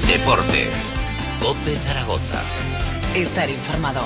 Deportes. COPE Zaragoza. Estar informado.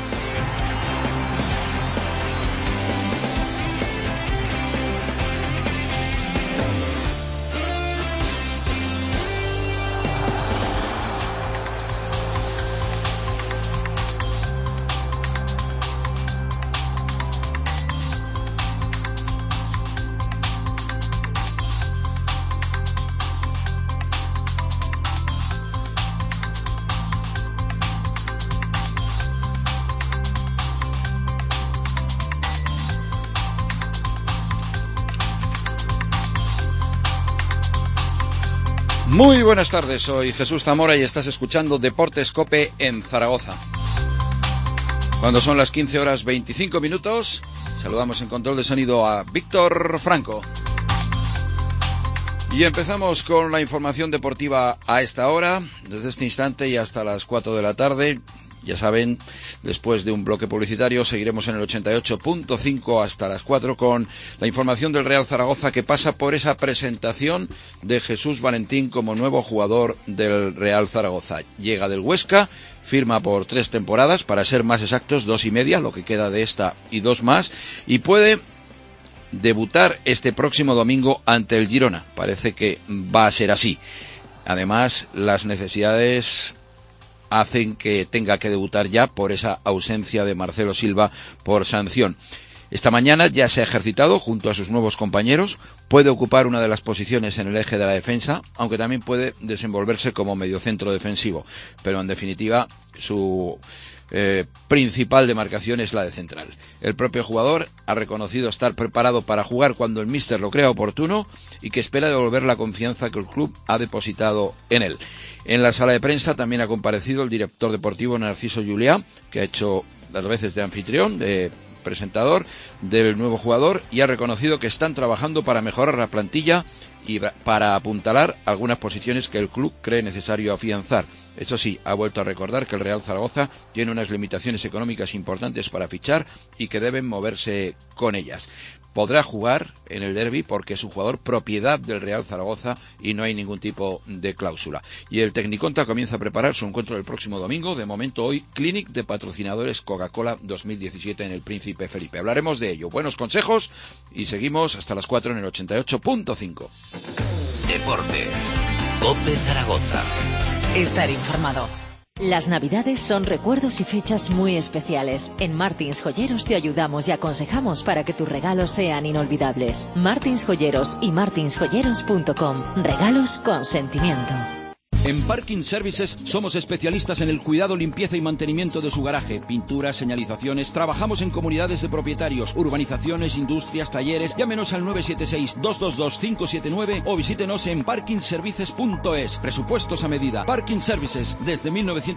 Muy buenas tardes, soy Jesús Zamora y estás escuchando Deportes COPE en Zaragoza. Cuando son las 15 horas 25 minutos, saludamos en control de sonido a Víctor Franco. Y empezamos con la información deportiva a esta hora, desde este instante y hasta las 4 de la tarde. Ya saben, después de un bloque publicitario seguiremos en el 88.5 hasta las 4 con la información del Real Zaragoza, que pasa por esa presentación de Jesús Valentín como nuevo jugador del Real Zaragoza. Llega del Huesca, firma por 3 temporadas, para ser más exactos 2,5, lo que queda de esta y 2 más, y puede debutar este próximo domingo ante el Girona. Parece que va a ser así. Además, las necesidades hacen que tenga que debutar ya por esa ausencia de Marcelo Silva por sanción. Esta mañana ya se ha ejercitado junto a sus nuevos compañeros, puede ocupar una de las posiciones en el eje de la defensa, aunque también puede desenvolverse como mediocentro defensivo, pero en definitiva su principal demarcación es la de central. El propio jugador ha reconocido estar preparado para jugar cuando el míster lo crea oportuno y que espera devolver la confianza que el club ha depositado en él. En la sala de prensa también ha comparecido el director deportivo Narciso Juliá, que ha hecho las veces de anfitrión, de presentador del nuevo jugador, y ha reconocido que están trabajando para mejorar la plantilla y para apuntalar algunas posiciones que el club cree necesario afianzar. Eso sí, ha vuelto a recordar que el Real Zaragoza tiene unas limitaciones económicas importantes para fichar y que deben moverse con ellas. Podrá jugar en el derbi porque es un jugador propiedad del Real Zaragoza y no hay ningún tipo de cláusula. Y el Tecniconta comienza a preparar su encuentro el próximo domingo. De momento hoy, Clinic de patrocinadores Coca-Cola 2017 en el Príncipe Felipe. Hablaremos de ello. Buenos consejos y seguimos hasta las 4 en el 88.5. Deportes. COPE Zaragoza. Estar informado. Las Navidades son recuerdos y fechas muy especiales. En Martins Joyeros te ayudamos y aconsejamos para que tus regalos sean inolvidables. Martins Joyeros y martinsjoyeros.com. Regalos con sentimiento. En Parking Services somos especialistas en el cuidado, limpieza y mantenimiento de su garaje, pinturas, señalizaciones. Trabajamos en comunidades de propietarios, urbanizaciones, industrias, talleres. Llámenos al 976-222-579 o visítenos en parkingservices.es. Presupuestos a medida. Parking Services, desde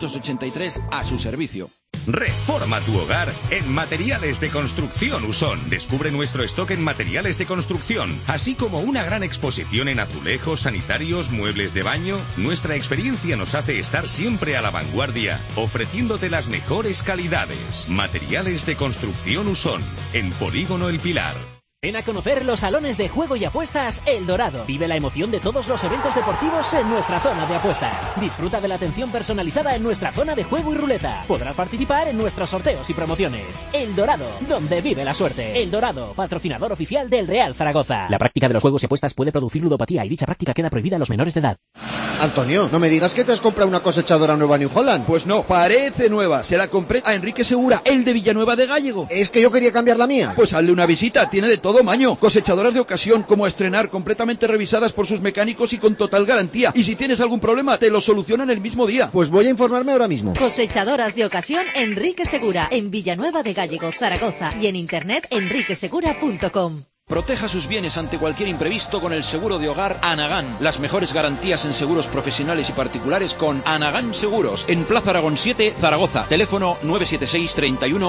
1983 a su servicio. Reforma tu hogar en Materiales de Construcción Usón. Descubre nuestro stock en materiales de construcción, así como una gran exposición en azulejos, sanitarios, muebles de baño. Nuestra experiencia nos hace estar siempre a la vanguardia, ofreciéndote las mejores calidades. Materiales de Construcción Usón, en Polígono El Pilar. Ven a conocer los salones de juego y apuestas El Dorado. Vive la emoción de todos los eventos deportivos en nuestra zona de apuestas. Disfruta de la atención personalizada en nuestra zona de juego y ruleta. Podrás participar en nuestros sorteos y promociones. El Dorado, donde vive la suerte. El Dorado, patrocinador oficial del Real Zaragoza. La práctica de los juegos y apuestas puede producir ludopatía y dicha práctica queda prohibida a los menores de edad. Antonio, no me digas que te has comprado una cosechadora nueva New Holland. Pues no, parece nueva. Se la compré a Enrique Segura, el de Villanueva de Gállego. Es que yo quería cambiar la mía. Pues hazle una visita, tiene de todo maño. Cosechadoras de ocasión, como a estrenar, completamente revisadas por sus mecánicos y con total garantía. Y si tienes algún problema, te lo solucionan el mismo día. Pues voy a informarme ahora mismo. Cosechadoras de ocasión Enrique Segura, en Villanueva de Gállego, Zaragoza, y en internet enriquesegura.com. Proteja sus bienes ante cualquier imprevisto con el seguro de hogar Anagán. Las mejores garantías en seguros profesionales y particulares con Anagán Seguros. En Plaza Aragón 7, Zaragoza. Teléfono 976 31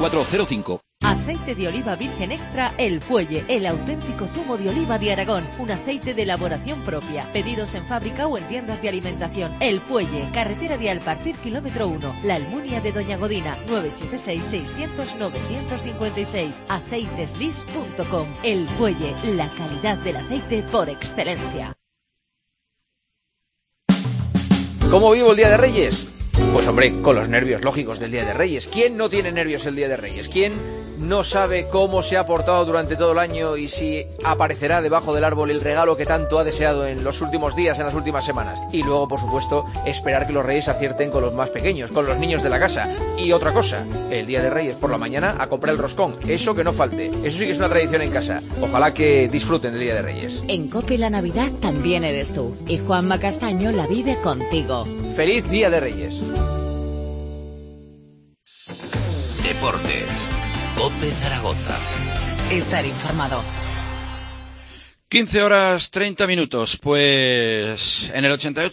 8405. Aceite de oliva virgen extra El Fuelle, el auténtico zumo de oliva de Aragón. Un aceite de elaboración propia. Pedidos en fábrica o en tiendas de alimentación. El Fuelle, carretera de Alpartir, kilómetro 1. La Almunia de Doña Godina, 976-600-956. Aceiteslis.com. El Fuelle, la calidad del aceite por excelencia. ¿Cómo vivo el Día de Reyes? Pues hombre, con los nervios lógicos del Día de Reyes. ¿Quién no tiene nervios el Día de Reyes? ¿Quién no sabe cómo se ha portado durante todo el año y si aparecerá debajo del árbol el regalo que tanto ha deseado en los últimos días, en las últimas semanas? Y luego, por supuesto, esperar que los Reyes acierten con los más pequeños, con los niños de la casa. Y otra cosa, el Día de Reyes por la mañana a comprar el roscón. Eso que no falte. Eso sí que es una tradición en casa. Ojalá que disfruten del Día de Reyes. En COPE la Navidad también eres tú. Y Juanma Castaño la vive contigo. ¡Feliz Día de Reyes! Deportes. COPE Zaragoza. Estar informado. 15 horas 30 minutos, pues en el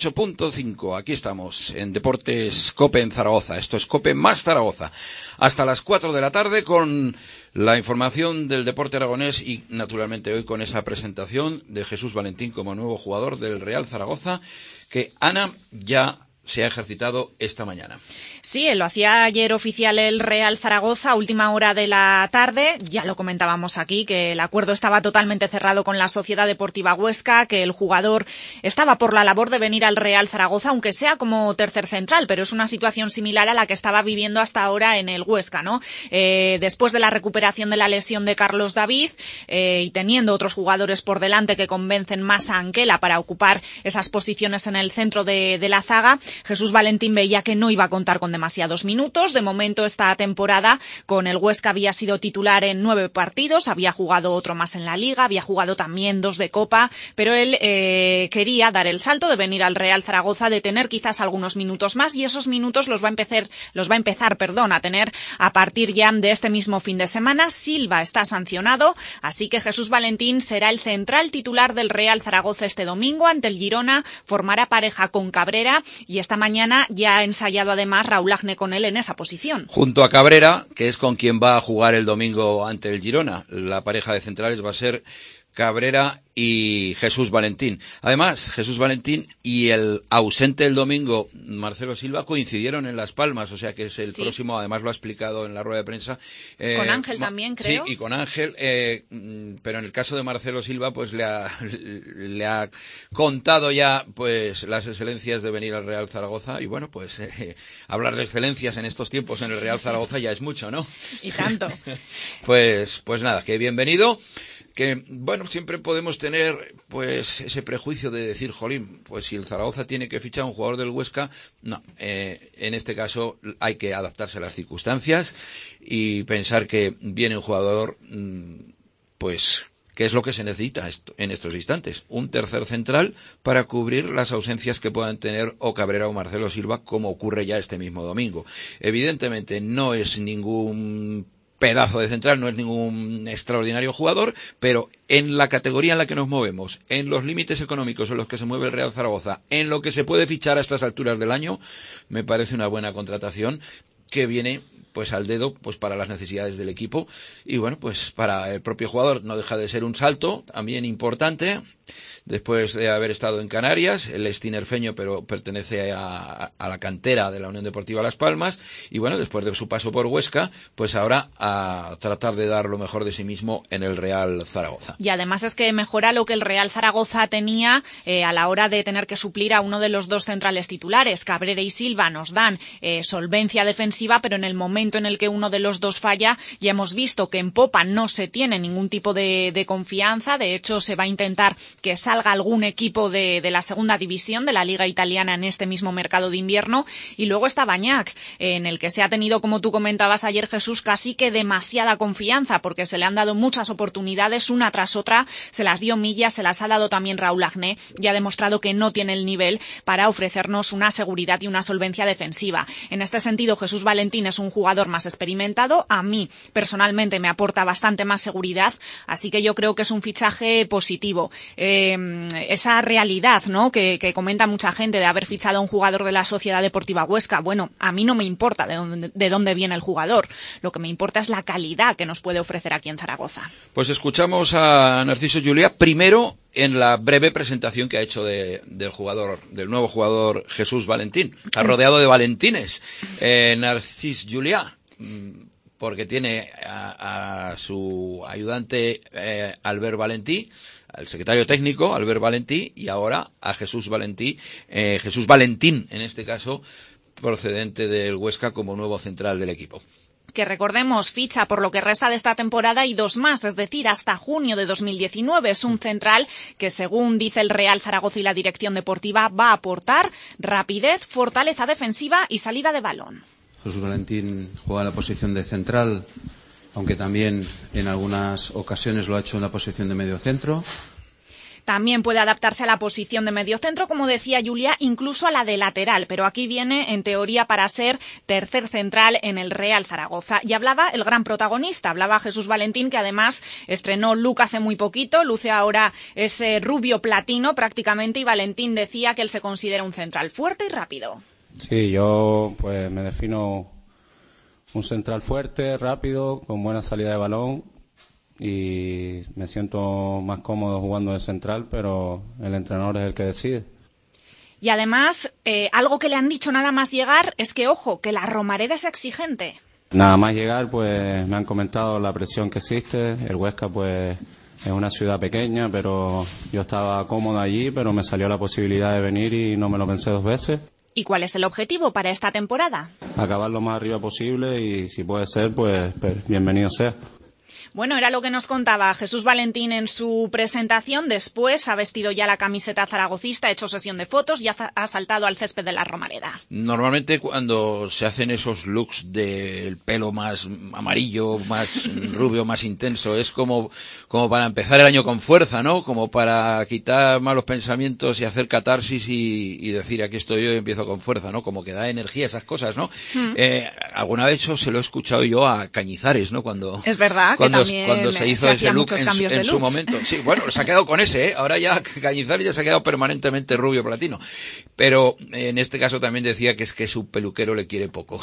88.5, aquí estamos, en Deportes COPE en Zaragoza. Esto es COPE más Zaragoza. Hasta las 4 de la tarde con la información del deporte aragonés y, naturalmente, hoy con esa presentación de Jesús Valentín como nuevo jugador del Real Zaragoza, que Ana ya se ha ejercitado esta mañana. Sí, lo hacía ayer oficial el Real Zaragoza a última hora de la tarde. Ya lo comentábamos aquí, que el acuerdo estaba totalmente cerrado con la Sociedad Deportiva Huesca, que el jugador estaba por la labor de venir al Real Zaragoza, aunque sea como tercer central, pero es una situación similar a la que estaba viviendo hasta ahora en el Huesca, ¿no? Después de la recuperación de la lesión de Carlos David y teniendo otros jugadores por delante que convencen más a Anquela para ocupar esas posiciones en el centro de la zaga, Jesús Valentín veía que no iba a contar con demasiados minutos. De momento, esta temporada con el Huesca había sido titular en 9 partidos, había jugado otro más en la Liga, había jugado también 2 de Copa, pero él quería dar el salto de venir al Real Zaragoza, de tener quizás algunos minutos más, y esos minutos los va a empezar a tener a partir ya de este mismo fin de semana. Silva está sancionado, así que Jesús Valentín será el central titular del Real Zaragoza este domingo ante el Girona, formará pareja con Cabrera y esta mañana ya ha ensayado además Raúl Agne con él en esa posición. Junto a Cabrera, que es con quien va a jugar el domingo ante el Girona. La pareja de centrales va a ser Cabrera y Jesús Valentín. Además, Jesús Valentín y el ausente el domingo, Marcelo Silva, coincidieron en Las Palmas, o sea que es el próximo, además lo ha explicado en la rueda de prensa. Con Ángel también, creo. Sí, y con Ángel, pero en el caso de Marcelo Silva, pues le ha contado ya pues las excelencias de venir al Real Zaragoza, y bueno, pues hablar de excelencias en estos tiempos en el Real Zaragoza ya es mucho, ¿no? Y tanto. Pues nada, que bienvenido. Que, bueno, siempre podemos tener, pues, ese prejuicio de decir, jolín, pues si el Zaragoza tiene que fichar a un jugador del Huesca, no, en este caso hay que adaptarse a las circunstancias y pensar que viene un jugador, pues, ¿qué es lo que se necesita en estos instantes? Un tercer central para cubrir las ausencias que puedan tener o Cabrera o Marcelo Silva, como ocurre ya este mismo domingo. Evidentemente no es ningún pedazo de central, no es ningún extraordinario jugador, pero en la categoría en la que nos movemos, en los límites económicos en los que se mueve el Real Zaragoza, en lo que se puede fichar a estas alturas del año, me parece una buena contratación que viene pues al dedo, pues para las necesidades del equipo, y bueno, pues para el propio jugador no deja de ser un salto también importante, después de haber estado en Canarias. Él es tinerfeño, pero pertenece a la cantera de la Unión Deportiva Las Palmas, y bueno, después de su paso por Huesca, pues ahora a tratar de dar lo mejor de sí mismo en el Real Zaragoza. Y además es que mejora lo que el Real Zaragoza tenía a la hora de tener que suplir a uno de los 2 centrales titulares. Cabrera y Silva nos dan solvencia defensiva, pero en el momento en el que uno de los 2 falla, ya hemos visto que en Popa no se tiene ningún tipo de confianza. De hecho, se va a intentar que salga algún equipo de la segunda división de la Liga Italiana en este mismo mercado de invierno. Y luego está Bañac, en el que se ha tenido, como tú comentabas ayer, Jesús, casi que demasiada confianza, porque se le han dado muchas oportunidades una tras otra, se las dio Milla, se las ha dado también Raúl Agne, y ha demostrado que no tiene el nivel para ofrecernos una seguridad y una solvencia defensiva. En este sentido, Jesús Valentín es un jugador más experimentado. A mí, personalmente, me aporta bastante más seguridad, así que yo creo que es un fichaje positivo. Esa realidad, ¿no?, que comenta mucha gente de haber fichado a un jugador de la Sociedad Deportiva Huesca, bueno, a mí no me importa de dónde viene el jugador. Lo que me importa es la calidad que nos puede ofrecer aquí en Zaragoza. Pues escuchamos a Narciso Juliá primero en la breve presentación que ha hecho del nuevo jugador Jesús Valentín. Está rodeado de Valentines. Narcís Juliá, porque tiene a su ayudante Albert Valentí, al secretario técnico, Albert Valentí, y ahora a Jesús Valentín, en este caso, procedente del Huesca como nuevo central del equipo. Que recordemos, ficha por lo que resta de esta temporada y 2 más, es decir, hasta junio de 2019. Es un central que, según dice el Real Zaragoza y la dirección deportiva, va a aportar rapidez, fortaleza defensiva y salida de balón. Jesús Valentín juega en la posición de central, aunque también en algunas ocasiones lo ha hecho en la posición de mediocentro. También puede adaptarse a la posición de mediocentro, como decía Julia, incluso a la de lateral, pero aquí viene, en teoría, para ser tercer central en el Real Zaragoza. Y hablaba el gran protagonista, hablaba Jesús Valentín, que además estrenó look hace muy poquito, luce ahora ese rubio platino prácticamente, y Valentín decía que él se considera un central fuerte y rápido. Sí, yo pues me defino un central fuerte, rápido, con buena salida de balón, y me siento más cómodo jugando de central, pero el entrenador es el que decide. Y además, algo que le han dicho nada más llegar es que, ojo, que la Romareda es exigente. Nada más llegar, pues me han comentado la presión que existe. El Huesca, pues, es una ciudad pequeña, pero yo estaba cómodo allí, pero me salió la posibilidad de venir y no me lo pensé 2 veces. ¿Y cuál es el objetivo para esta temporada? Acabar lo más arriba posible y, si puede ser, pues bienvenido sea. Bueno, era lo que nos contaba Jesús Valentín en su presentación. Después ha vestido ya la camiseta zaragocista, ha hecho sesión de fotos y ha saltado al césped de la Romareda. Normalmente cuando se hacen esos looks del pelo más amarillo, más rubio, más intenso, es como para empezar el año con fuerza, ¿no? Como para quitar malos pensamientos y hacer catarsis y decir, aquí estoy yo y empiezo con fuerza, ¿no? Como que da energía esas cosas, ¿no? Alguna vez eso se lo he escuchado yo a Cañizares, ¿no? Es verdad, cuando se hizo ese look en su momento. Sí, bueno, se ha quedado con ese, Ahora ya Cañizares ya se ha quedado permanentemente rubio platino. Pero en este caso también decía que es que su peluquero le quiere poco.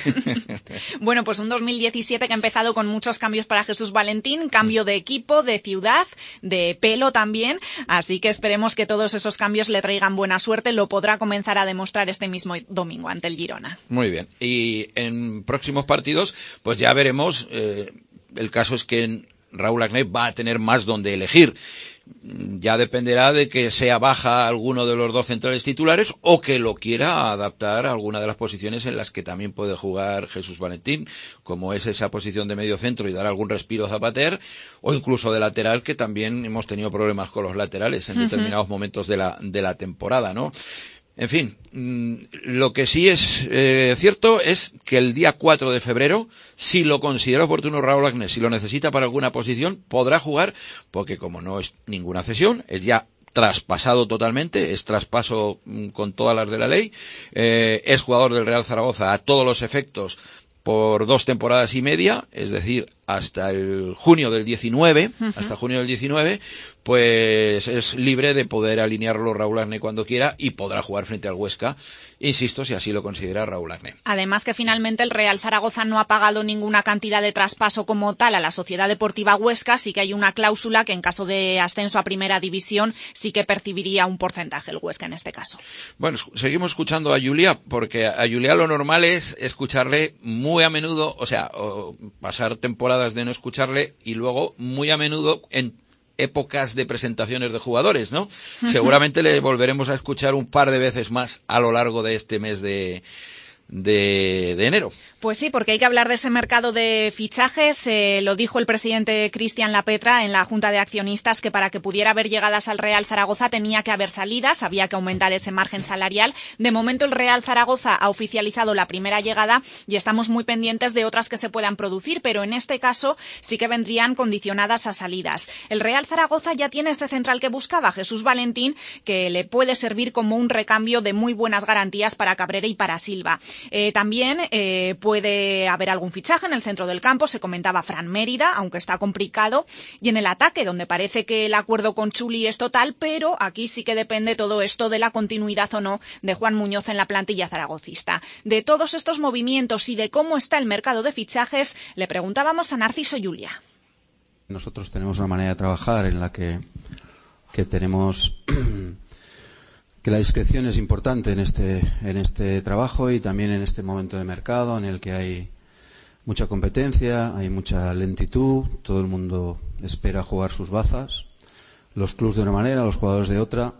Bueno, pues un 2017 que ha empezado con muchos cambios para Jesús Valentín, cambio de equipo, de ciudad, de pelo también. Así que esperemos que todos esos cambios le traigan buena suerte. Lo podrá comenzar a demostrar este mismo domingo ante el Girona. Muy bien. Y en próximos partidos, pues ya veremos. El caso es que Raúl Agné va a tener más donde elegir. Ya dependerá de que sea baja alguno de los 2 centrales titulares o que lo quiera adaptar a alguna de las posiciones en las que también puede jugar Jesús Valentín, como es esa posición de medio centro y dar algún respiro a Zapater, o incluso de lateral, que también hemos tenido problemas con los laterales en determinados momentos de la temporada, ¿no? En fin, lo que sí es cierto es que el día 4 de febrero, si lo considera oportuno Raúl Agné, si lo necesita para alguna posición, podrá jugar, porque como no es ninguna cesión, es ya traspasado totalmente, es traspaso con todas las de la ley, es jugador del Real Zaragoza a todos los efectos por 2 temporadas y media, es decir, hasta el junio del 19, pues es libre de poder alinearlo Raúl Agné cuando quiera y podrá jugar frente al Huesca, insisto, si así lo considera Raúl Agné. Además que finalmente el Real Zaragoza no ha pagado ninguna cantidad de traspaso como tal a la Sociedad Deportiva Huesca, sí que hay una cláusula que en caso de ascenso a Primera División sí que percibiría un porcentaje el Huesca en este caso. Bueno, seguimos escuchando a Julia, porque a Julia lo normal es escucharle muy a menudo, o pasar temporadas de no escucharle y luego muy a menudo en épocas de presentaciones de jugadores, ¿no? Seguramente le volveremos a escuchar un par de veces más a lo largo de este mes de enero. Pues sí, porque hay que hablar de ese mercado de fichajes. Lo dijo el presidente Cristian Lapetra en la Junta de Accionistas, que para que pudiera haber llegadas al Real Zaragoza tenía que haber salidas, había que aumentar ese margen salarial. De momento el Real Zaragoza ha oficializado la primera llegada y estamos muy pendientes de otras que se puedan producir, pero en este caso sí que vendrían condicionadas a salidas. El Real Zaragoza ya tiene ese central que buscaba, Jesús Valentín, que le puede servir como un recambio de muy buenas garantías para Cabrera y para Silva. También puede haber algún fichaje en el centro del campo, se comentaba Fran Mérida, aunque está complicado, y en el ataque, donde parece que el acuerdo con Chuli es total, pero aquí sí que depende todo esto de la continuidad o no de Juan Muñoz en la plantilla zaragocista. De todos estos movimientos y de cómo está el mercado de fichajes, le preguntábamos a Narciso Julia. Nosotros tenemos una manera de trabajar en la que tenemos que la discreción es importante en este trabajo y también en este momento de mercado en el que hay mucha competencia, hay mucha lentitud, todo el mundo espera jugar sus bazas, los clubs de una manera, los jugadores de otra,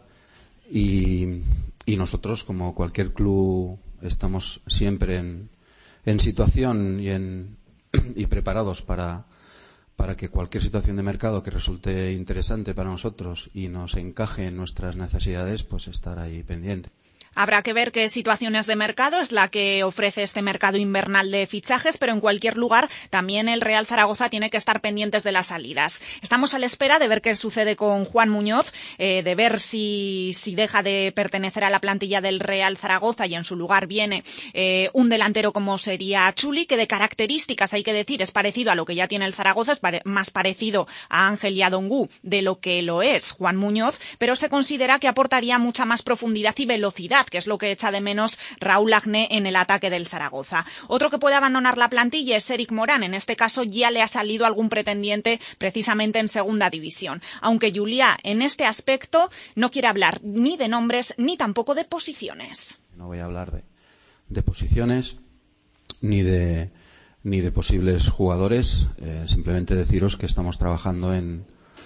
y nosotros, como cualquier club, estamos siempre en situación y preparados para que cualquier situación de mercado que resulte interesante para nosotros y nos encaje en nuestras necesidades, pues estar ahí pendiente. Habrá que ver qué situaciones de mercado es la que ofrece este mercado invernal de fichajes, pero en cualquier lugar también el Real Zaragoza tiene que estar pendientes de las salidas. Estamos a la espera de ver qué sucede con Juan Muñoz, de ver si deja de pertenecer a la plantilla del Real Zaragoza y en su lugar viene un delantero como sería Chuli, que de características, hay que decir, es parecido a lo que ya tiene el Zaragoza, es más parecido a Ángel y a Dongu de lo que lo es Juan Muñoz, pero se considera que aportaría mucha más profundidad y velocidad, que es lo que echa de menos Raúl Agné en el ataque del Zaragoza. Otro que puede abandonar la plantilla es Eric Morán. En este caso ya le ha salido algún pretendiente precisamente en segunda división. Aunque Julià en este aspecto no quiere hablar ni de nombres ni tampoco de posiciones. No voy a hablar de posiciones ni de posibles jugadores. Simplemente deciros que estamos trabajando en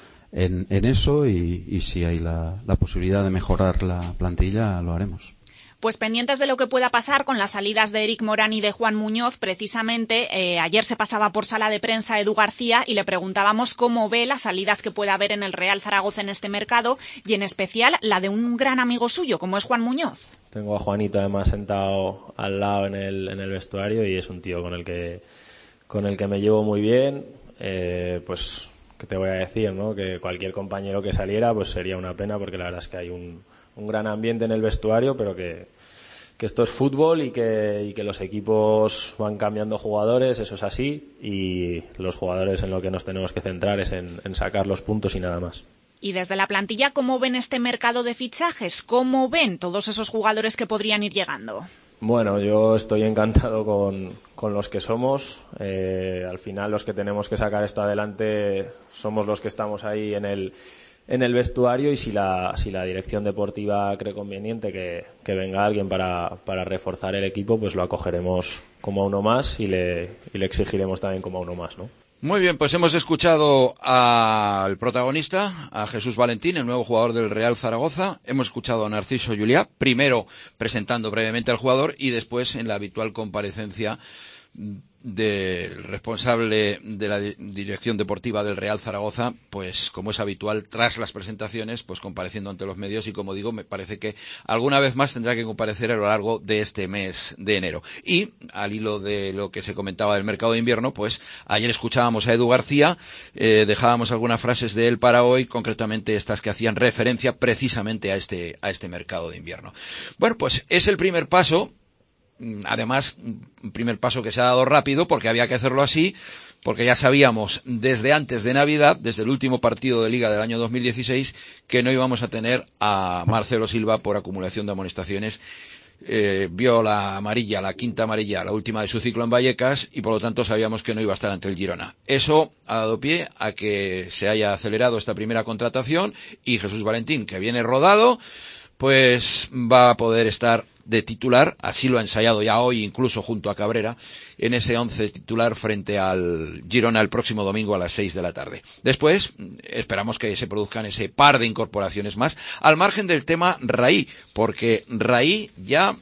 eso y si hay la posibilidad de mejorar la plantilla, lo haremos. Pues pendientes de lo que pueda pasar con las salidas de Eric Morán y de Juan Muñoz, precisamente ayer se pasaba por sala de prensa Edu García y le preguntábamos cómo ve las salidas que puede haber en el Real Zaragoza en este mercado y en especial la de un gran amigo suyo como es Juan Muñoz. Tengo a Juanito además sentado al lado en el vestuario y es un tío con el que me llevo muy bien, pues... ¿Qué te voy a decir, no? Que cualquier compañero que saliera pues sería una pena porque la verdad es que hay un gran ambiente en el vestuario, pero que esto es fútbol y que los equipos van cambiando jugadores, eso es así, y los jugadores en lo que nos tenemos que centrar es en sacar los puntos y nada más. Y desde la plantilla, ¿cómo ven este mercado de fichajes? ¿Cómo ven todos esos jugadores que podrían ir llegando? Bueno, yo estoy encantado con los que somos. Al final los que tenemos que sacar esto adelante somos los que estamos ahí en el vestuario y si la dirección deportiva cree conveniente que venga alguien para reforzar el equipo, pues lo acogeremos como a uno más y le exigiremos también como a uno más, ¿no? Muy bien, pues hemos escuchado al protagonista, a Jesús Valentín, el nuevo jugador del Real Zaragoza. Hemos escuchado a Narciso Julià, primero presentando brevemente al jugador y después en la habitual comparecencia del responsable de la dirección deportiva del Real Zaragoza, pues como es habitual, tras las presentaciones, pues compareciendo ante los medios y como digo, me parece que alguna vez más tendrá que comparecer a lo largo de este mes de enero. Y al hilo de lo que se comentaba del mercado de invierno, pues ayer escuchábamos a Edu García, dejábamos algunas frases de él para hoy, concretamente estas que hacían referencia precisamente a este mercado de invierno. Bueno, pues es el primer paso. Además, un primer paso que se ha dado rápido porque había que hacerlo así, porque ya sabíamos desde antes de Navidad, desde el último partido de Liga del año 2016, que no íbamos a tener a Marcelo Silva por acumulación de amonestaciones. Vio la amarilla, la quinta amarilla, la última de su ciclo en Vallecas y por lo tanto sabíamos que no iba a estar ante el Girona. Eso ha dado pie a que se haya acelerado esta primera contratación y Jesús Valentín, que viene rodado, pues va a poder estar de titular, así lo ha ensayado ya hoy incluso junto a Cabrera, en ese 11 titular frente al Girona el próximo domingo a las 6 de la tarde. Después, esperamos que se produzcan ese par de incorporaciones más, al margen del tema Raí, porque Raí ya...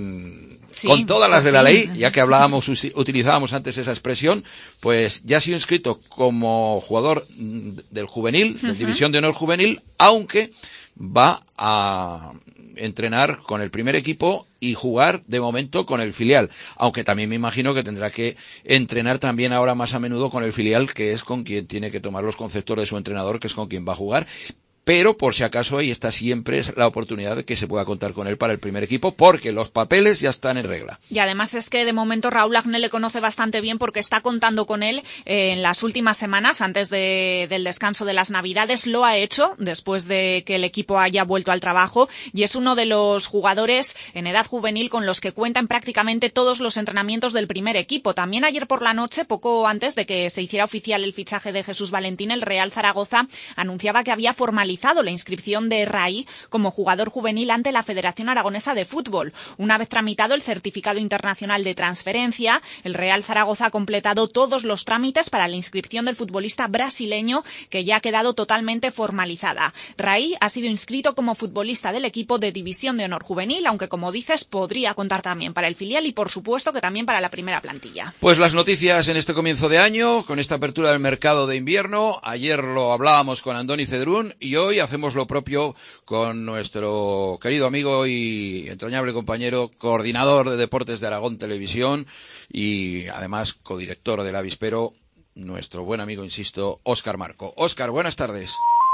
Sí, con todas las de la ley, ya que utilizábamos antes esa expresión, pues ya ha sido inscrito como jugador del juvenil, de División de Honor Juvenil, aunque va a entrenar con el primer equipo y jugar de momento con el filial, aunque también me imagino que tendrá que entrenar también ahora más a menudo con el filial, que es con quien tiene que tomar los conceptos de su entrenador, que es con quien va a jugar. Pero, por si acaso, ahí está siempre la oportunidad de que se pueda contar con él para el primer equipo, porque los papeles ya están en regla. Y además es que, de momento, Raúl Agné le conoce bastante bien porque está contando con él en las últimas semanas, antes del descanso de las Navidades. Lo ha hecho después de que el equipo haya vuelto al trabajo y es uno de los jugadores en edad juvenil con los que cuentan prácticamente todos los entrenamientos del primer equipo. También ayer por la noche, poco antes de que se hiciera oficial el fichaje de Jesús Valentín, el Real Zaragoza anunciaba que había formalizado formalizado la inscripción de Rai como jugador juvenil ante la Federación Aragonesa de Fútbol. Una vez tramitado el certificado internacional de transferencia, el Real Zaragoza ha completado todos los trámites para la inscripción del futbolista brasileño, que ya ha quedado totalmente formalizada. Rai ha sido inscrito como futbolista del equipo de División de Honor Juvenil, aunque, como dices, podría contar también para el filial y, por supuesto, que también para la primera plantilla. Pues las noticias en este comienzo de año, con esta apertura del mercado de invierno. Ayer lo hablábamos con Andoni Cedrún y hoy hacemos lo propio con nuestro querido amigo y entrañable compañero, coordinador de Deportes de Aragón Televisión y además codirector del Avispero, nuestro buen amigo, insisto, Óscar Marco. Óscar, buenas tardes.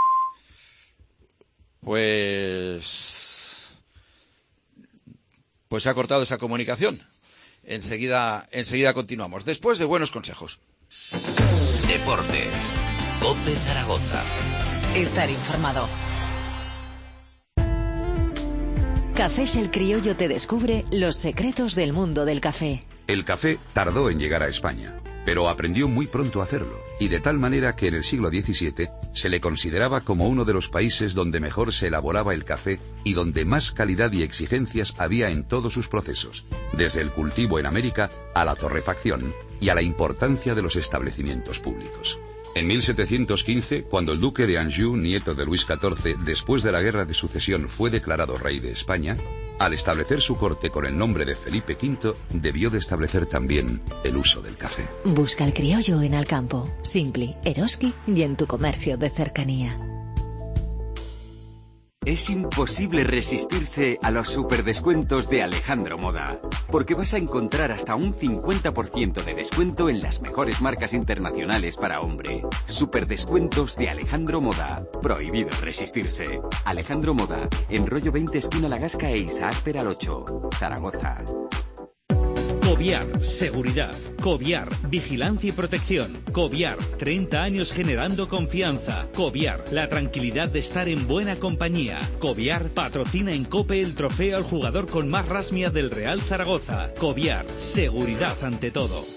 Pues se ha cortado esa comunicación. Enseguida continuamos, después de buenos consejos. Deportes, COPE Zaragoza. Estar informado. Cafés El Criollo te descubre los secretos del mundo del café. El café tardó en llegar a España, pero aprendió muy pronto a hacerlo, y de tal manera que en el siglo XVII se le consideraba como uno de los países donde mejor se elaboraba el café y donde más calidad y exigencias había en todos sus procesos, desde el cultivo en América a la torrefacción y a la importancia de los establecimientos públicos. En 1715, cuando el duque de Anjou, nieto de Luis XIV, después de la Guerra de Sucesión fue declarado rey de España, al establecer su corte con el nombre de Felipe V, debió de establecer también el uso del café. Busca El Criollo en Alcampo, Simpli, Eroski y en tu comercio de cercanía. Es imposible resistirse a los superdescuentos de Alejandro Moda, porque vas a encontrar hasta un 50% de descuento en las mejores marcas internacionales para hombre. Superdescuentos de Alejandro Moda. Prohibido resistirse. Alejandro Moda, en Rollo 20 esquina La Gasca e Isaac Peral 8, Zaragoza. Coviar, seguridad. Coviar, vigilancia y protección. Coviar, 30 años generando confianza. Coviar, la tranquilidad de estar en buena compañía. Coviar, patrocina en COPE el trofeo al jugador con más rasmia del Real Zaragoza. Coviar, seguridad ante todo.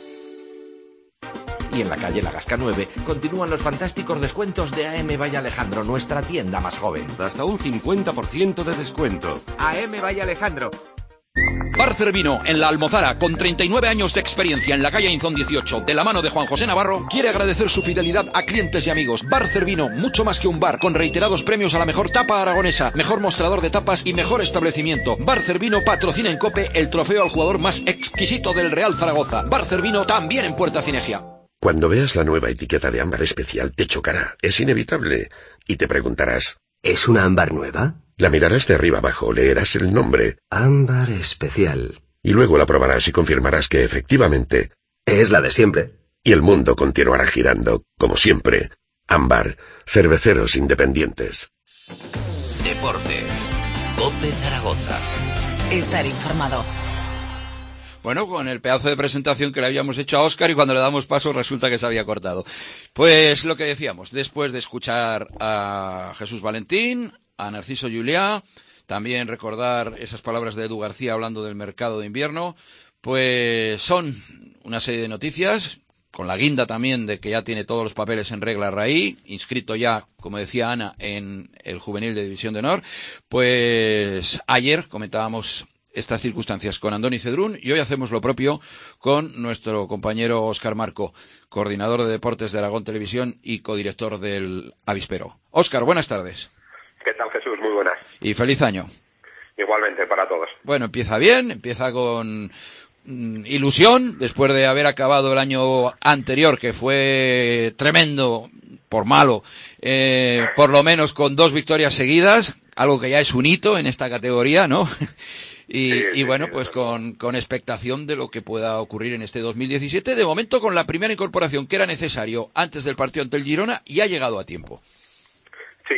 Y en la calle La Gasca 9 continúan los fantásticos descuentos de AM Valle Alejandro, nuestra tienda más joven. Hasta un 50% de descuento. AM Valle Alejandro. Bar Cervino, en La Almozara, con 39 años de experiencia en la calle Inzón 18, de la mano de Juan José Navarro, quiere agradecer su fidelidad a clientes y amigos. Bar Cervino, mucho más que un bar, con reiterados premios a la mejor tapa aragonesa, mejor mostrador de tapas y mejor establecimiento. Bar Cervino patrocina en COPE el trofeo al jugador más exquisito del Real Zaragoza. Bar Cervino también en Puerta Cinegia. Cuando veas la nueva etiqueta de ámbar especial te chocará, es inevitable, y te preguntarás, ¿es una ámbar nueva? La mirarás de arriba abajo, leerás el nombre. Ámbar especial. Y luego la probarás y confirmarás que efectivamente es la de siempre. Y el mundo continuará girando, como siempre. Ámbar, cerveceros independientes. Deportes, COPE Zaragoza. Estar informado. Bueno, con el pedazo de presentación que le habíamos hecho a Óscar y cuando le damos paso resulta que se había cortado. Pues lo que decíamos, después de escuchar a Jesús Valentín, a Narciso Juliá, también recordar esas palabras de Edu García hablando del mercado de invierno, pues son una serie de noticias, con la guinda también de que ya tiene todos los papeles en regla Raí, inscrito ya, como decía Ana, en el juvenil de División de Honor. Pues ayer comentábamos estas circunstancias con Andoni Cedrún y hoy hacemos lo propio con nuestro compañero Óscar Marco, coordinador de Deportes de Aragón Televisión y codirector del Avispero. Óscar, buenas tardes. ¿Qué tal, Jesús? Muy buenas. Y feliz año. Igualmente para todos. Bueno, empieza bien, empieza con ilusión, después de haber acabado el año anterior, que fue tremendo, por malo, por lo menos con 2 victorias seguidas, algo que ya es un hito en esta categoría, ¿no? Y bueno, pues con expectación de lo que pueda ocurrir en este 2017, de momento con la primera incorporación que era necesario antes del partido ante el Girona y ha llegado a tiempo. Sí,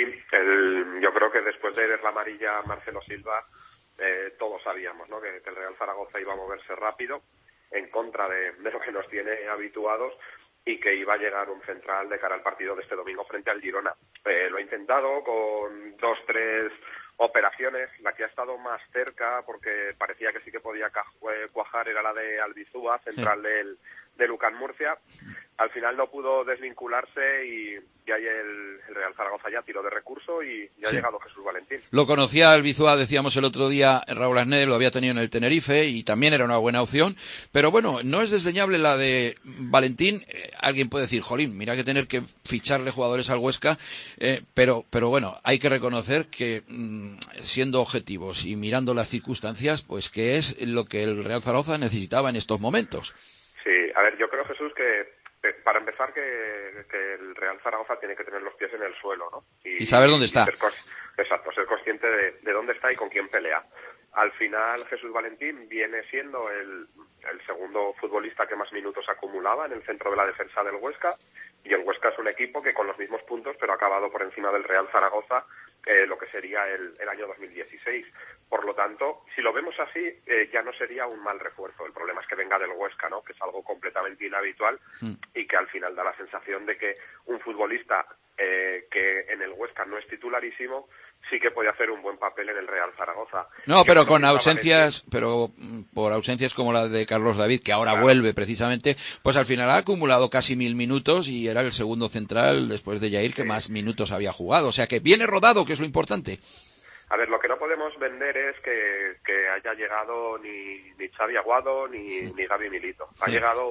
yo creo que después de ver la amarilla Marcelo Silva, todos sabíamos, ¿no?, que el Real Zaragoza iba a moverse rápido en contra de lo que nos tiene habituados y que iba a llegar un central de cara al partido de este domingo frente al Girona. Lo ha intentado con 2-3 operaciones, la que ha estado más cerca porque parecía que sí que podía cuajar era la de Albizúa, central del Lucan Murcia, al final no pudo desvincularse y ahí el Real Zaragoza ya tiró de recurso y ya ha llegado Jesús Valentín. Lo conocía el Bizua, decíamos el otro día, Raúl Asné, lo había tenido en el Tenerife y también era una buena opción, pero bueno, no es desdeñable la de Valentín. Alguien puede decir, jolín, mira que tener que ficharle jugadores al Huesca, pero bueno, hay que reconocer que siendo objetivos y mirando las circunstancias, pues que es lo que el Real Zaragoza necesitaba en estos momentos. Sí, a ver, yo creo, Jesús, que para empezar que el Real Zaragoza tiene que tener los pies en el suelo, ¿no? Y saber dónde está. Ser consciente de dónde está y con quién pelea. Al final, Jesús Valentín viene siendo el segundo futbolista que más minutos acumulaba en el centro de la defensa del Huesca, y el Huesca es un equipo que con los mismos puntos, pero ha acabado por encima del Real Zaragoza lo que sería el año 2016. Por lo tanto, si lo vemos así, ya no sería un mal refuerzo. El problema es que venga del Huesca, ¿no? Que es algo completamente inhabitual y que al final da la sensación de que un futbolista que en el Huesca no es titularísimo, sí que puede hacer un buen papel en el Real Zaragoza. No, pero con ausencias, pero por ausencias como la de Carlos David, que ahora vuelve precisamente, pues al final ha acumulado casi 1000 minutos y era el segundo central después de Yair que más minutos había jugado. O sea que viene rodado, que es lo importante. A ver, lo que no podemos vender es que haya llegado ni Xavi Aguado ni Gaby Milito. Ha llegado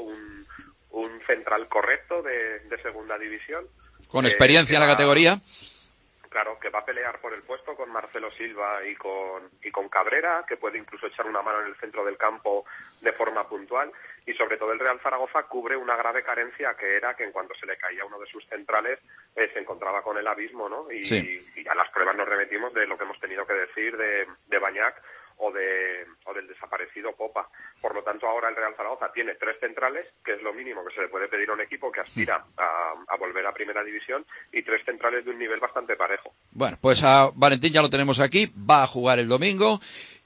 un central correcto de segunda división. Con experiencia en la categoría. Claro, que va a pelear por el puesto con Marcelo Silva y con Cabrera, que puede incluso echar una mano en el centro del campo de forma puntual. Y sobre todo el Real Zaragoza cubre una grave carencia, que era que en cuanto se le caía uno de sus centrales se encontraba con el abismo, ¿no? Y a las pruebas nos remitimos de lo que hemos tenido que decir de Bañac o del desaparecido Popa. Por lo tanto, ahora el Real Zaragoza tiene 3 centrales, que es lo mínimo que se le puede pedir a un equipo que aspira a volver a Primera División, y 3 centrales de un nivel bastante parejo. Bueno, pues a Valentín ya lo tenemos aquí, va a jugar el domingo.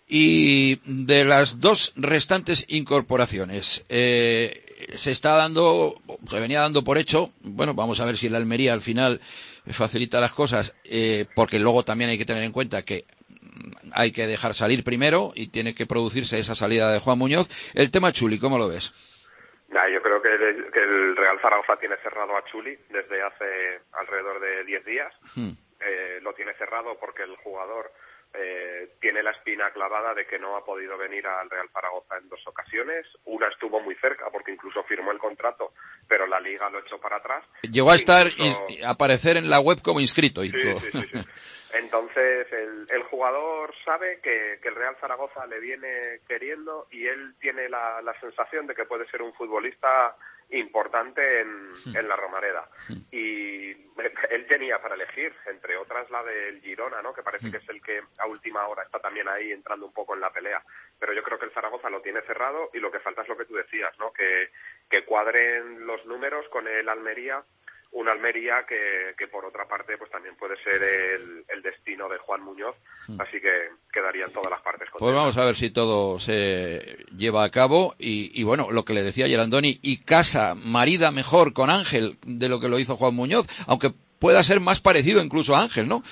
Y de las 2 restantes incorporaciones, se venía dando por hecho, bueno, vamos a ver si el Almería al final facilita las cosas, porque luego también hay que tener en cuenta que hay que dejar salir primero y tiene que producirse esa salida de Juan Muñoz. El tema Chuli, ¿cómo lo ves? Yo creo que el Real Zaragoza tiene cerrado a Chuli desde hace alrededor de 10 días. Lo tiene cerrado porque el jugador tiene la espina clavada de que no ha podido venir al Real Zaragoza en 2 ocasiones. Una estuvo muy cerca porque incluso firmó el contrato, pero la Liga lo echó para atrás. Llegó a estar y aparecer en la web como inscrito y todo. Sí. Entonces el jugador sabe que el Real Zaragoza le viene queriendo y él tiene la sensación de que puede ser un futbolista importante en la Romareda. Y él tenía para elegir, entre otras, la del Girona, ¿no? Que parece que es el que a última hora está también ahí entrando un poco en la pelea. Pero yo creo que el Zaragoza lo tiene cerrado y lo que falta es lo que tú decías, ¿no? Que cuadren los números con el Almería. Un Almería que por otra parte pues también puede ser el destino de Juan Muñoz, así que quedarían todas las partes contentas. Pues vamos a ver si todo se lleva a cabo y bueno, lo que le decía ayer Andoni, y casa marida mejor con Ángel de lo que lo hizo Juan Muñoz, aunque pueda ser más parecido incluso a Ángel, ¿no?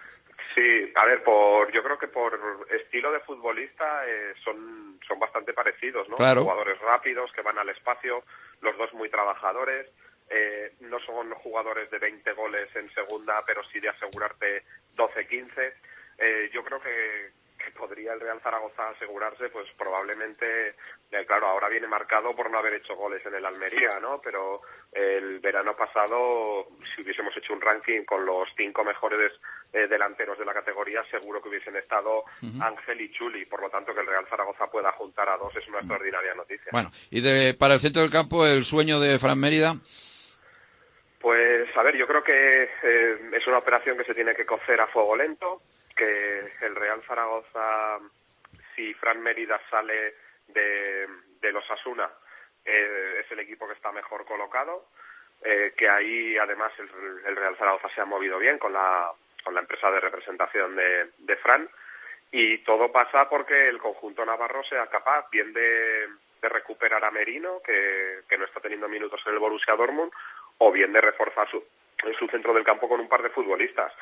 Sí, a ver, yo creo que por estilo de futbolista son bastante parecidos, ¿no? Claro. Jugadores rápidos que van al espacio, los dos muy trabajadores. No son jugadores de 20 goles en segunda, pero sí de asegurarte 12-15. Yo creo que podría el Real Zaragoza asegurarse, pues probablemente, claro, ahora viene marcado por no haber hecho goles en el Almería, ¿no? Pero el verano pasado, si hubiésemos hecho un ranking con los 5 mejores delanteros de la categoría, seguro que hubiesen estado Ángel y Chuli. Por lo tanto, que el Real Zaragoza pueda juntar a 2 es una extraordinaria noticia. Bueno, y para el centro del campo, el sueño de Fran Mérida. Pues, a ver, yo creo que es una operación que se tiene que cocer a fuego lento, que el Real Zaragoza, si Fran Mérida sale de los Osasuna, es el equipo que está mejor colocado, que ahí además el Real Zaragoza se ha movido bien con la empresa de representación de Fran, y todo pasa porque el conjunto navarro sea capaz bien de recuperar a Merino, que no está teniendo minutos en el Borussia Dortmund, o bien de reforzar su centro del campo con un par de futbolistas.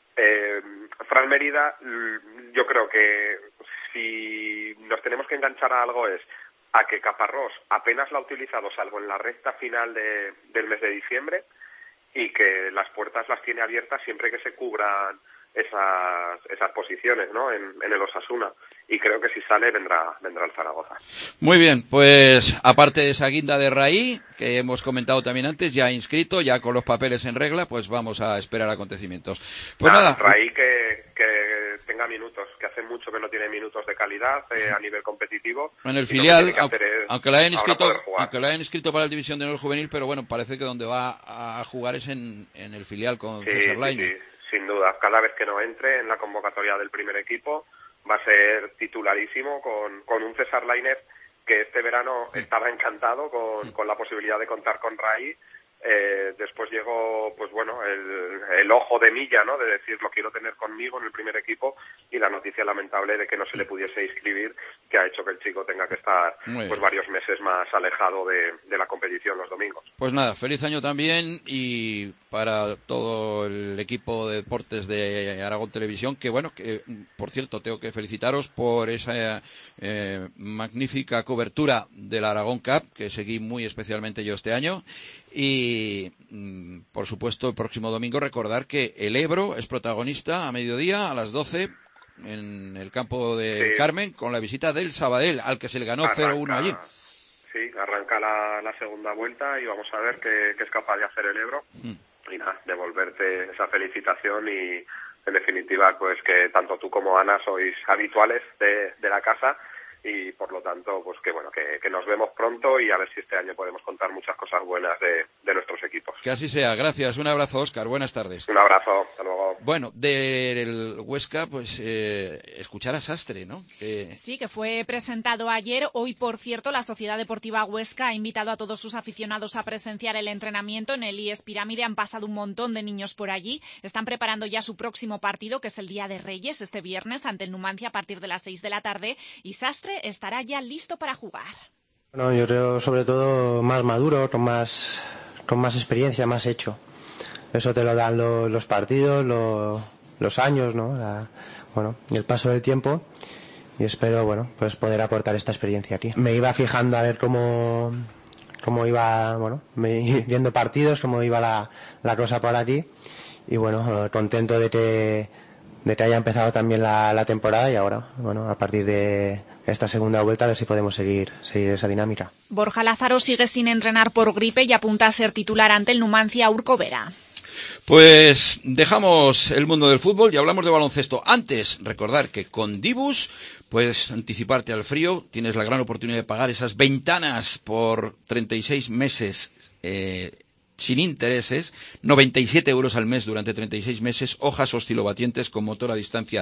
Fran Mérida, yo creo que si nos tenemos que enganchar a algo es a que Caparrós apenas la ha utilizado, salvo en la recta final del mes de diciembre, y que las puertas las tiene abiertas siempre que se cubran esas posiciones, ¿no? En el Osasuna, y creo que si sale vendrá el Zaragoza. Muy bien, pues aparte de esa guinda de Raí, que hemos comentado también antes, ya inscrito, ya con los papeles en regla, pues vamos a esperar acontecimientos. Pues nada. Raí que tenga minutos, que hace mucho que no tiene minutos de calidad a nivel competitivo. En el filial, aunque la hayan inscrito para la División de Honor Juvenil, pero bueno, parece que donde va a jugar es en el filial con César Lainez. Sí, sin duda. Cada vez que no entre en la convocatoria del primer equipo va a ser titularísimo con un César Lainez que este verano estaba encantado con la posibilidad de contar con Raí. Después llegó, pues bueno, el ojo de Milla, ¿no? De decir, lo quiero tener conmigo en el primer equipo, y la noticia lamentable de que no se le pudiese inscribir, que ha hecho que el chico tenga que estar pues varios meses más alejado de la competición los domingos. Pues nada, feliz año también, y para todo el equipo de deportes de Aragón Televisión, que bueno, que por cierto tengo que felicitaros por esa magnífica cobertura del Aragón Cup, que seguí muy especialmente yo este año. Y por supuesto el próximo domingo recordar que el Ebro es protagonista a mediodía a las 12 en el campo de Carmen, con la visita del Sabadell, al que se le ganó 0-1 allí. Sí, arranca la segunda vuelta y vamos a ver qué es capaz de hacer el Ebro. Y nada, devolverte esa felicitación, y en definitiva pues que tanto tú como Ana sois habituales de la casa, y por lo tanto pues que bueno, que nos vemos pronto, y a ver si este año podemos contar muchas cosas buenas de nuestros equipos. Que así sea, gracias, un abrazo, Óscar, buenas tardes. Un abrazo, hasta luego. Bueno, del Huesca, pues escuchar a Sastre, ¿no? Sí, que fue presentado ayer. Hoy, por cierto, la Sociedad Deportiva Huesca ha invitado a todos sus aficionados a presenciar el entrenamiento en el IES Pirámide. Han pasado un montón de niños por allí. Están preparando ya su próximo partido, que es el Día de Reyes, este viernes, ante el Numancia a partir de las 6 de la tarde. Y Sastre estará ya listo para jugar. Bueno, yo creo sobre todo más maduro, con más experiencia, más hecho. Eso te lo dan los partidos, los años, ¿no? Y el paso del tiempo, y espero, bueno, pues poder aportar esta experiencia aquí. Me iba fijando a ver cómo iba, bueno, viendo partidos, cómo iba la cosa por aquí, y bueno, contento de que haya empezado también la temporada, y ahora, bueno, a partir de esta segunda vuelta a ver si podemos seguir esa dinámica. Borja Lázaro sigue sin entrenar por gripe y apunta a ser titular ante el Numancia Urco Vera. Pues dejamos el mundo del fútbol y hablamos de baloncesto. Antes, recordar que con Dibus puedes anticiparte al frío, tienes la gran oportunidad de pagar esas ventanas por 36 meses sin intereses, 97 euros al mes durante 36 meses, hojas oscilobatientes con motor a distancia,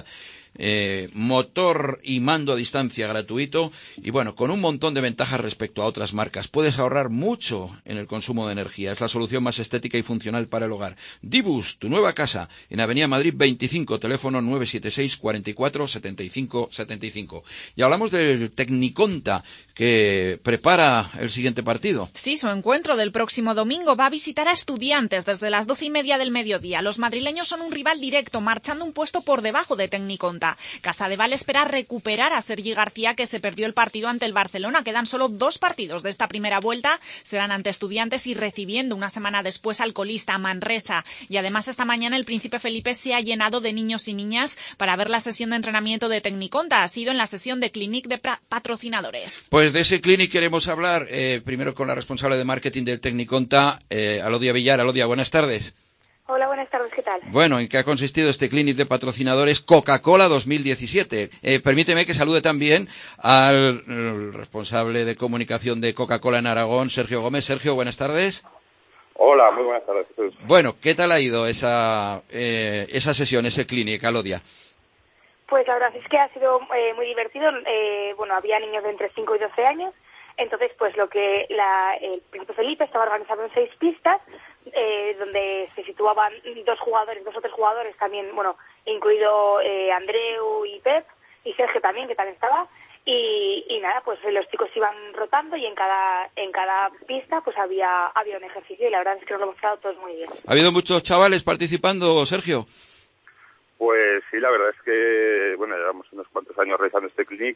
motor y mando a distancia gratuito, y bueno, con un montón de ventajas respecto a otras marcas. Puedes ahorrar mucho en el consumo de energía. Es la solución más estética y funcional para el hogar. Dibus, tu nueva casa, en Avenida Madrid 25, teléfono 976 44 75 75. Y hablamos del Tecniconta, que prepara el siguiente partido. Sí, su encuentro del próximo domingo va a visitar a Estudiantes desde las 12:30 del mediodía. Los madrileños son un rival directo, marchando un puesto por debajo de Tecniconta. Casadevall espera recuperar a Sergi García, que se perdió el partido ante el Barcelona. Quedan solo 2 partidos de esta primera vuelta. Serán ante Estudiantes y recibiendo una semana después al colista Manresa. Y además esta mañana el Príncipe Felipe se ha llenado de niños y niñas para ver la sesión de entrenamiento de Tecniconta. Ha sido en la sesión de Clinic de patrocinadores. Pues de ese Clinic queremos hablar primero con la responsable de marketing del Tecniconta, Alodia Villar. Alodia, buenas tardes. Hola, buenas tardes, ¿qué tal? Bueno, ¿en qué ha consistido este Clinic de patrocinadores Coca-Cola 2017? Permíteme que salude también al responsable de comunicación de Coca-Cola en Aragón, Sergio Gómez. Sergio, buenas tardes. Hola, muy buenas tardes, Jesús. Bueno, ¿qué tal ha ido esa sesión, ese Clinic, Alodia? Pues la verdad es que ha sido muy divertido. Había niños de entre 5 y 12 años. Entonces, pues el Príncipe Felipe estaba organizado en 6 pistas, donde se situaban 2 o 3 jugadores también, incluido Andreu y Pep, y Sergio también, que también estaba, y nada, pues los chicos iban rotando, y en cada pista pues había un ejercicio, y la verdad es que nos lo hemos quedado todos muy bien. ¿Ha habido muchos chavales participando, Sergio? Pues sí, la verdad es que, llevamos unos cuantos años realizando este clinic,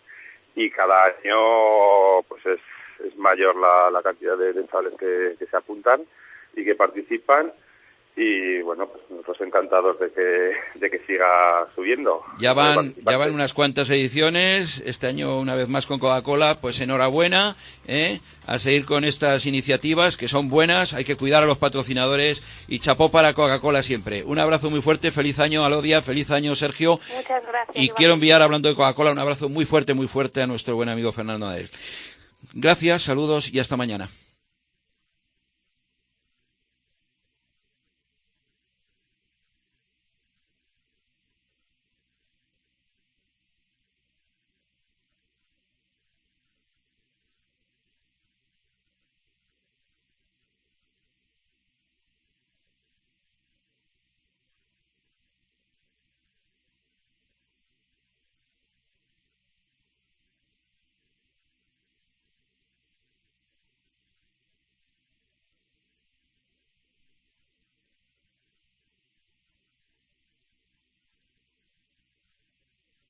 y cada año pues es mayor la cantidad de chavales que se apuntan y que participan. Y bueno, pues nosotros encantados de que siga subiendo. Ya van unas cuantas ediciones, este año una vez más con Coca-Cola, pues enhorabuena, a seguir con estas iniciativas que son buenas, hay que cuidar a los patrocinadores y chapó para Coca-Cola siempre. Un abrazo muy fuerte, feliz año Alodia, feliz año Sergio. Muchas gracias. Y quiero enviar, hablando de Coca-Cola, un abrazo muy fuerte a nuestro buen amigo Fernando Adel. Gracias, saludos y hasta mañana.